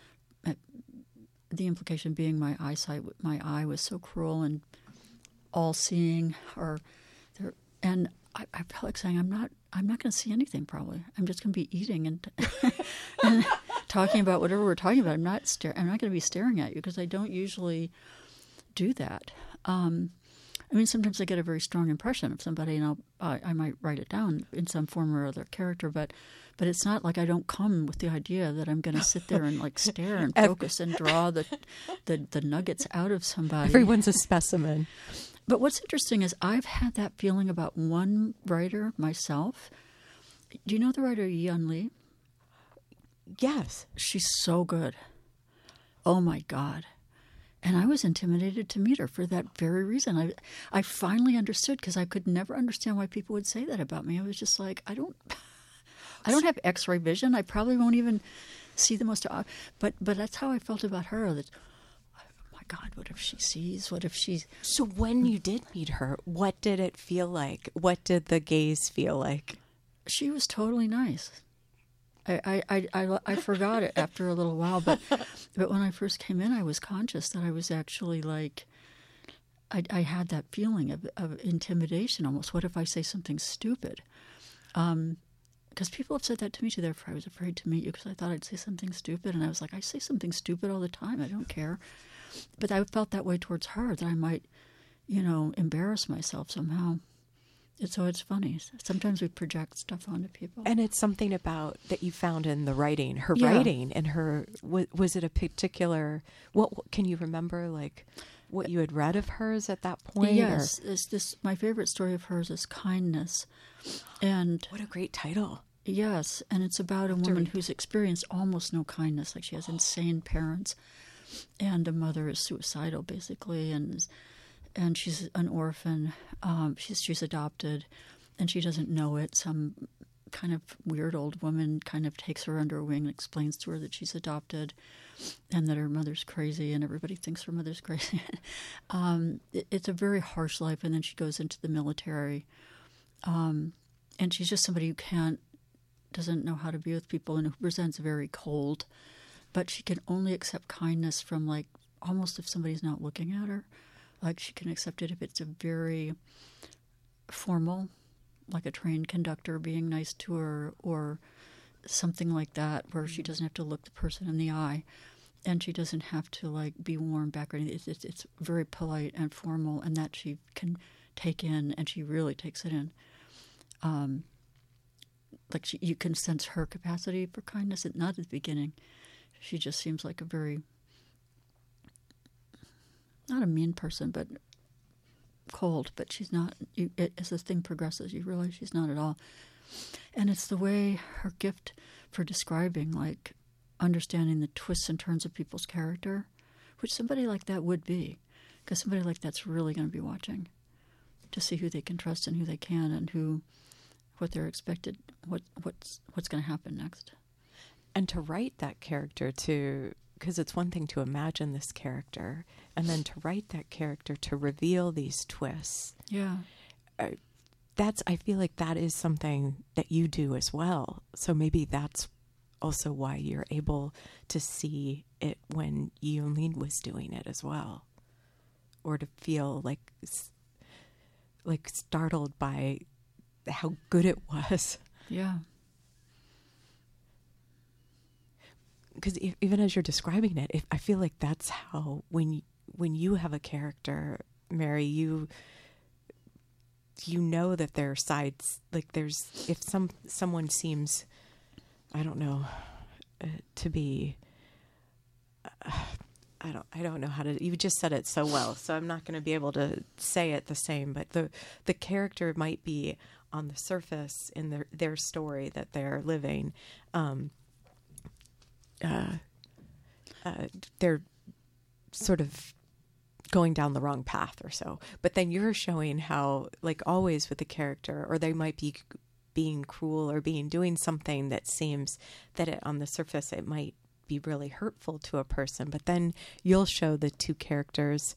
The implication being my eye was so cruel and all-seeing, and I felt like saying, I'm not going to see anything. Probably, I'm just going to be eating and and talking about whatever we're talking about. I'm not going to be staring at you because I don't usually do that. I mean, sometimes I get a very strong impression of somebody, and I might write it down in some form or other character, but it's not like I don't come with the idea that I'm going to sit there and like stare and focus and draw the nuggets out of somebody. Everyone's a specimen. But what's interesting is I've had that feeling about one writer myself. Do you know the writer Yun Li? Yes. She's so good. Oh, my God. And I was intimidated to meet her for that very reason. I finally understood, because I could never understand why people would say that about me. I was just like, I don't have X-ray vision. I probably won't even see the most. But that's how I felt about her. That, oh my God, what if she sees? What if she's... So when you did meet her, what did it feel like? What did the gaze feel like? She was totally nice. I forgot it after a little while, but when I first came in, I was conscious that I was actually like, I had that feeling of intimidation almost. What if I say something stupid? Because people have said that to me too. Therefore, I was afraid to meet you because I thought I'd say something stupid, and I was like, I say something stupid all the time. I don't care. But I felt that way towards her, that I might, embarrass myself somehow. So it's funny. Sometimes we project stuff onto people. And it's something about that you found in the writing, her Yeah. writing, and her, was it a particular, what can you remember, like what you had read of hers at that point? Yes. My favorite story of hers is Kindness. And What a great title. yes, and it's about a woman who's experienced almost no kindness. Like she has insane parents, and a mother is suicidal, basically, and she's an orphan. She's adopted, and she doesn't know it. Some kind of weird old woman kind of takes her under her wing and explains to her that she's adopted and that her mother's crazy, and everybody thinks her mother's crazy. It's a very harsh life, and then she goes into the military. And she's just somebody who doesn't know how to be with people and who presents very cold. But she can only accept kindness from, like, almost if somebody's not looking at her. Like, she can accept it if it's a very formal, like a train conductor being nice to her or something like that, where she doesn't have to look the person in the eye and she doesn't have to, like, be warm back or anything. It's very polite and formal, and that she can take in, and she really takes it in. You can sense her capacity for kindness, not at the beginning. She just seems like a very... not a mean person, but cold. But she's not. As the thing progresses, you realize she's not at all. And it's the way her gift for describing, like, understanding the twists and turns of people's character, which somebody like that would be, because somebody like that's really going to be watching to see who they can trust and who they can, and what they're expected, what's going to happen next. And to write that character because it's one thing to imagine this character, and then to write that character, to reveal these twists. Yeah. I feel like that is something that you do as well. So maybe that's also why you're able to see it when Yun Li was doing it as well. Or to feel like startled by how good it was. Yeah. Because even as you're describing it, I feel like that's how when you have a character, Mary, you know that there are sides, like if someone seems, I don't know, to be, I don't know how to. You just said it so well, so I'm not going to be able to say it the same. But the character might be on the surface in their story that they're living. They're sort of going down the wrong path or so. But then you're showing how, like always with the character, or they might be being cruel or doing something that seems that on the surface it might be really hurtful to a person. But then you'll show the two characters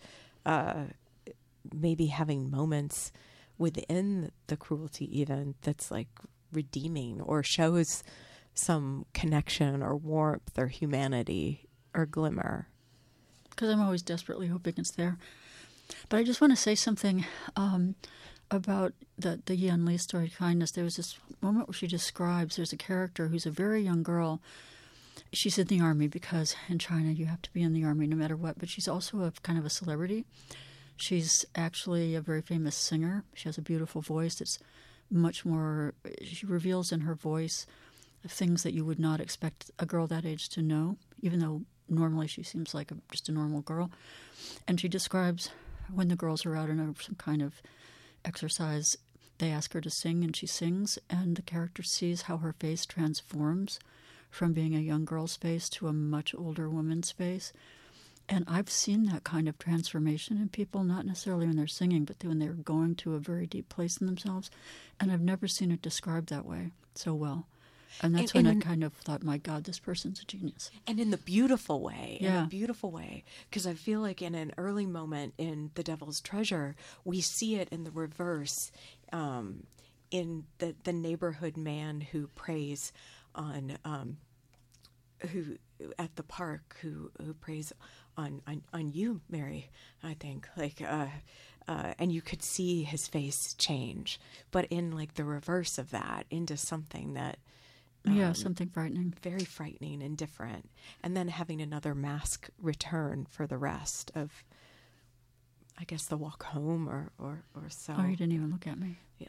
maybe having moments within the cruelty even that's like redeeming or shows some connection or warmth or humanity or glimmer. Because I'm always desperately hoping it's there. But I just want to say something about the Yan Li story, Kindness. There was this moment where she describes there's a character who's a very young girl. She's in the army because in China you have to be in the army no matter what. But she's also a kind of a celebrity. She's actually a very famous singer. She has a beautiful voice. It's much more, she reveals in her voice things that you would not expect a girl that age to know, even though normally she seems like just a normal girl. And she describes when the girls are out in some kind of exercise, they ask her to sing, and she sings, and the character sees how her face transforms from being a young girl's face to a much older woman's face. And I've seen that kind of transformation in people, not necessarily when they're singing, but when they're going to a very deep place in themselves. And I've never seen it described that way so well. And that's when I kind of thought, my God, this person's a genius. And in the beautiful way, Yeah. in a beautiful way. Because I feel like in an early moment in The Devil's Treasure, we see it in the reverse, in the neighborhood man who preys on, who at the park, who preys on you, Mary, I think. Like, and you could see his face change. But in like the reverse of that, into something that, yeah, something frightening. very frightening and different. And then having another mask return for the rest of, I guess, the walk home or so. Oh, you didn't even look at me. Yeah.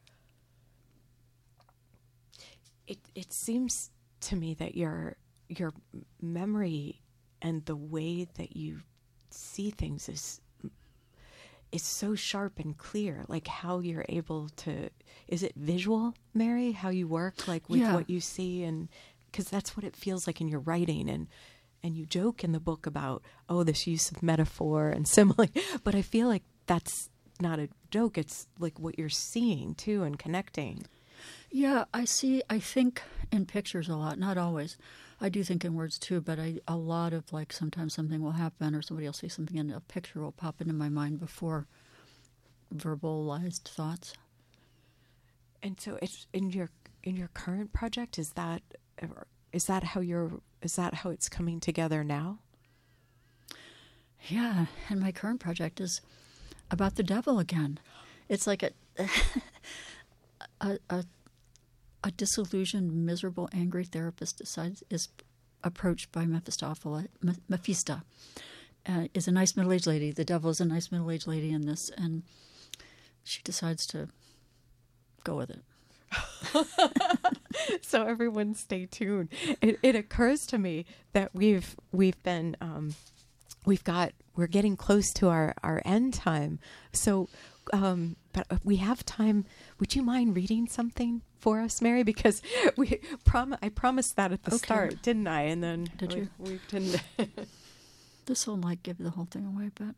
It seems to me that your memory and the way that you see things is so sharp and clear, like how you're able to, is it visual, Mary, how you work, like with what you see? And because that's what it feels like in your writing, and you joke in the book about, this use of metaphor and simile, but I feel like that's not a joke. It's like what you're seeing too and connecting. Yeah, I think in pictures a lot, not always. I do think in words too, but a lot of, like, sometimes something will happen or somebody will say something and a picture will pop into my mind before verbalized thoughts. And so it's in your current project, is that how it's coming together now? Yeah, and my current project is about the devil again. It's like a disillusioned, miserable, angry therapist is approached by Mephisto. Is a nice middle-aged lady. The devil is a nice middle-aged lady in this, and she decides to go with it. So everyone stay tuned. It occurs to me that we're getting close to our end time. So, but we have time. Would you mind reading something for us, Mary? Because I promised that at the start, didn't I? And then Did you? We didn't. This will give the whole thing away, but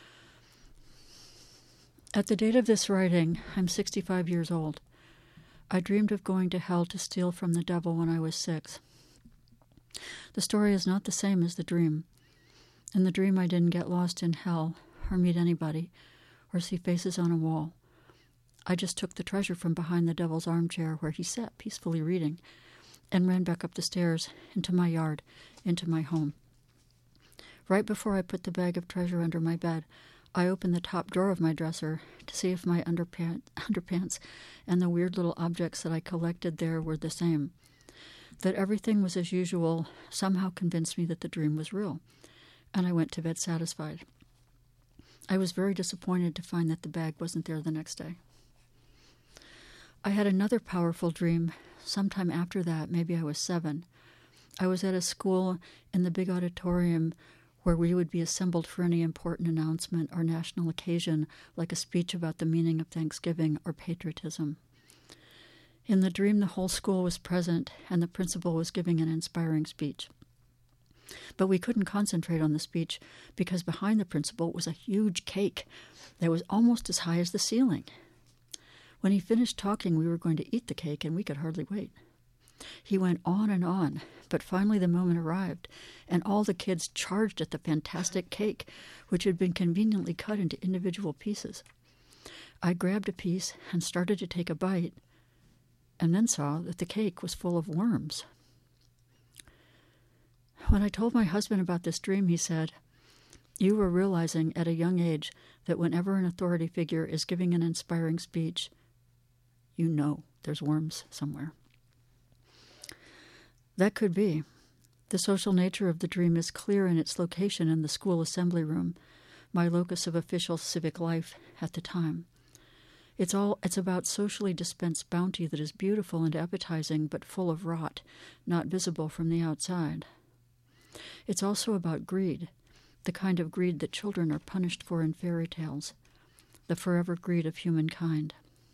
at the date of this writing, I'm 65 years old. I dreamed of going to hell to steal from the devil when I was 6. The story is not the same as the dream. In the dream, I didn't get lost in hell or meet anybody or see faces on a wall. I just took the treasure from behind the devil's armchair where he sat peacefully reading and ran back up the stairs into my yard, into my home. Right before I put the bag of treasure under my bed, I opened the top drawer of my dresser to see if my underpants and the weird little objects that I collected there were the same. That everything was as usual somehow convinced me that the dream was real, and I went to bed satisfied. I was very disappointed to find that the bag wasn't there the next day. I had another powerful dream sometime after that. Maybe I was 7. I was at a school in the big auditorium where we would be assembled for any important announcement or national occasion, like a speech about the meaning of Thanksgiving or patriotism. In the dream, the whole school was present, and the principal was giving an inspiring speech. But we couldn't concentrate on the speech because behind the principal was a huge cake that was almost as high as the ceiling. When he finished talking, we were going to eat the cake, and we could hardly wait. He went on, but finally the moment arrived, and all the kids charged at the fantastic cake, which had been conveniently cut into individual pieces. I grabbed a piece and started to take a bite, and then saw that the cake was full of worms. When I told my husband about this dream, he said, "You were realizing at a young age that whenever an authority figure is giving an inspiring speech, you know there's worms somewhere." That could be. The social nature of the dream is clear in its location in the school assembly room, my locus of official civic life at the time. It's about socially dispensed bounty that is beautiful and appetizing but full of rot, not visible from the outside. It's also about greed, the kind of greed that children are punished for in fairy tales, the forever greed of humankind.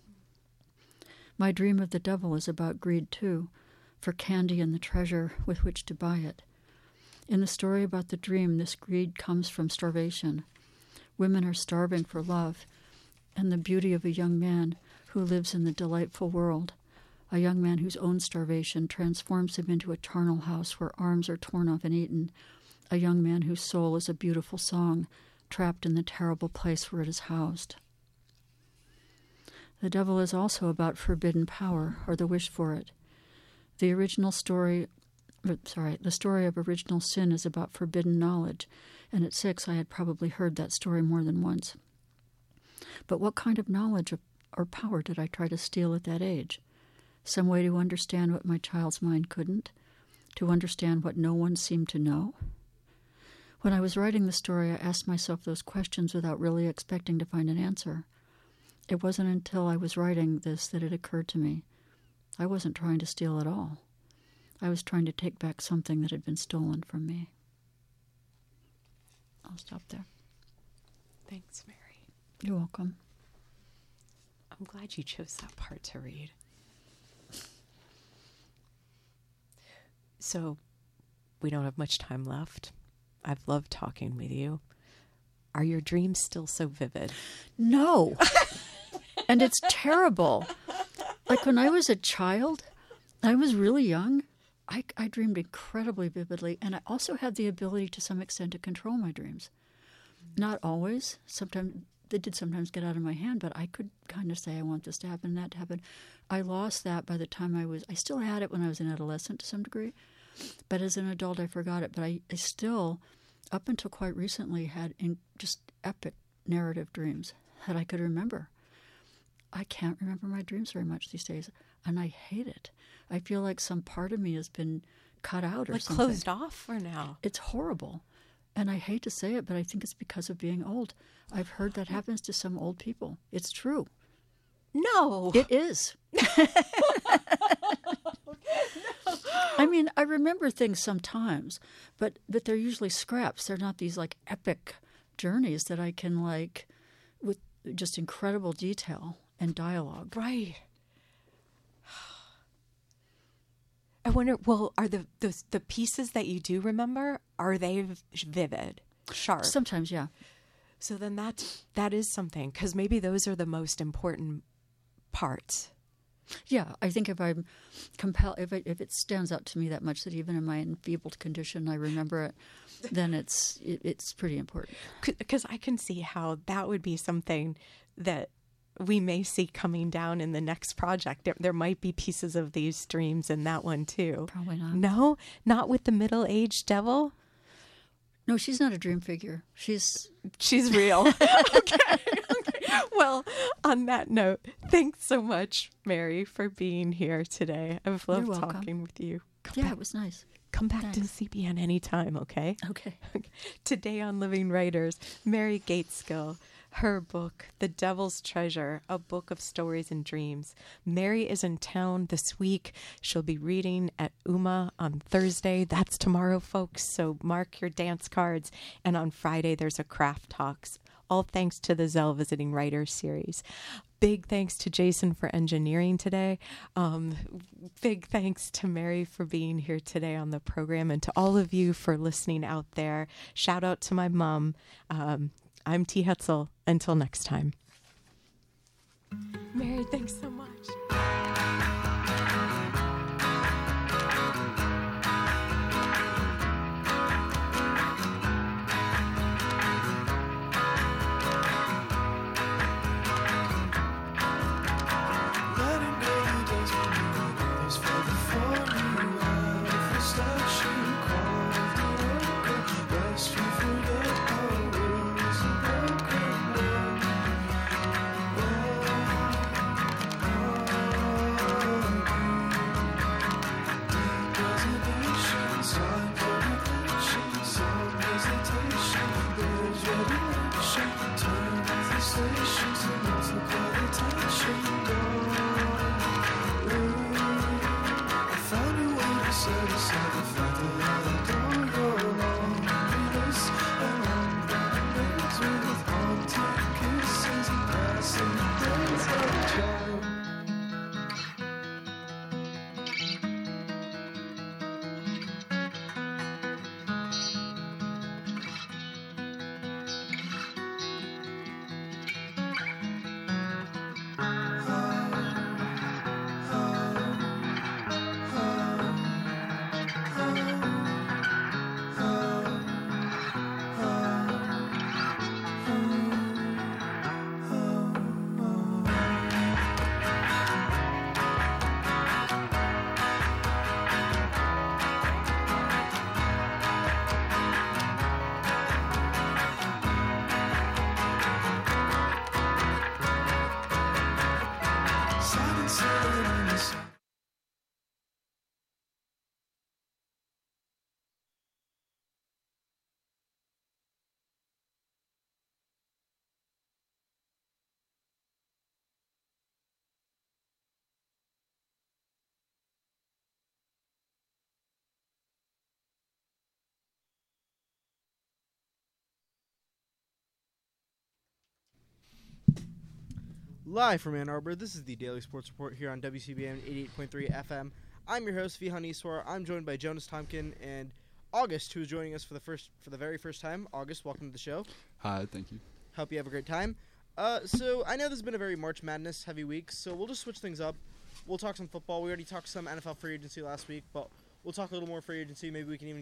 My dream of the devil is about greed too, for candy and the treasure with which to buy it. In the story about the dream, this greed comes from starvation. Women are starving for love and the beauty of a young man who lives in the delightful world, a young man whose own starvation transforms him into a charnel house where arms are torn off and eaten, a young man whose soul is a beautiful song, trapped in the terrible place where it is housed. The devil is also about forbidden power, or the wish for it. The story of original sin is about forbidden knowledge, and at 6 I had probably heard that story more than once. But what kind of knowledge or power did I try to steal at that age? Some way to understand what my child's mind couldn't? To understand what no one seemed to know? When I was writing the story, I asked myself those questions without really expecting to find an answer. It wasn't until I was writing this that it occurred to me. I wasn't trying to steal at all. I was trying to take back something that had been stolen from me. I'll stop there. Thanks, Mary. You're welcome. I'm glad you chose that part to read. So, we don't have much time left. I've loved talking with you. Are your dreams still so vivid? No. And it's terrible. Like when I was a child, I was really young. I dreamed incredibly vividly, and I also had the ability to some extent to control my dreams. Not always. Sometimes they did sometimes get out of my hand, but I could kind of say, I want this to happen, that to happen. I lost that by the time I still had it when I was an adolescent to some degree, but as an adult I forgot it. But I still, up until quite recently, had just epic narrative dreams that I could remember. I can't remember my dreams very much these days, and I hate it. I feel like some part of me has been cut out or something. Closed off for now. It's horrible. And I hate to say it, but I think it's because of being old. I've heard that happens to some old people. It's true. No. It is. I mean, I remember things sometimes, but they're usually scraps. They're not these like epic journeys that I can with just incredible detail and dialogue. Right. I wonder, well, are the pieces that you do remember, are they vivid, sharp? Sometimes, yeah. So then that is something, because maybe those are the most important parts. Yeah, I think if I'm compelled, if it stands out to me that much that even in my enfeebled condition I remember it, then it's pretty important. Because I can see how that would be something that we may see coming down in the next project. There might be pieces of these dreams in that one too. Probably not. No? Not with the middle-aged devil? No, she's not a dream figure. She's real. Okay. Well, on that note, thanks so much, Mary, for being here today. I've loved talking with you. It was nice. Come back to CBN anytime, okay? Okay. Today on Living Writers, Mary Gaitskill. Her book, The Devil's Treasure, a book of stories and dreams. Mary is in town this week. She'll be reading at UMA on Thursday. That's tomorrow, folks, so mark your dance cards. And on Friday, there's a craft talks. All thanks to the Zell Visiting Writers series. Big thanks to Jason for engineering today. Big thanks to Mary for being here today on the program, and to all of you for listening out there. Shout out to my mom. I'm T. Hetzel. Until next time. Mary, thanks so much. Letting go the days when we were Live from Ann Arbor, this is the Daily Sports Report here on WCBM 88.3 FM. I'm your host, Vihan Iswar. I'm joined by Jonas Tomkin and August, who is joining us for the very first time. August, welcome to the show. Hi, thank you. Hope you have a great time. So I know this has been a very March Madness heavy week, so we'll just switch things up. We'll talk some football. We already talked some NFL free agency last week, but we'll talk a little more free agency. Maybe we can even